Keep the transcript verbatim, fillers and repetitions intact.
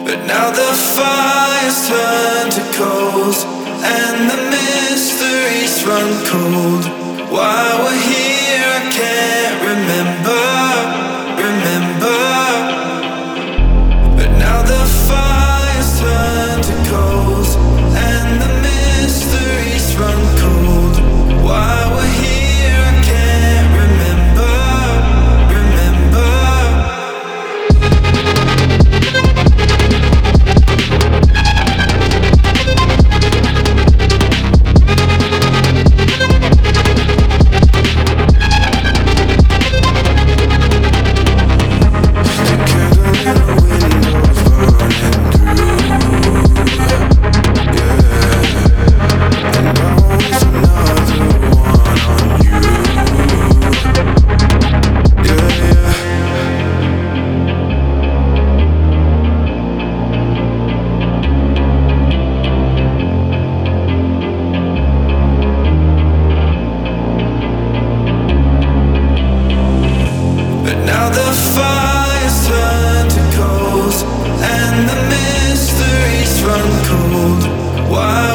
But now the fire's turned to coals and the mysteries run cold. Why we're here I can't remember, remember. But now the fire's turned to coals and the mysteries run cold. Why we're here I can't remember, remember. Why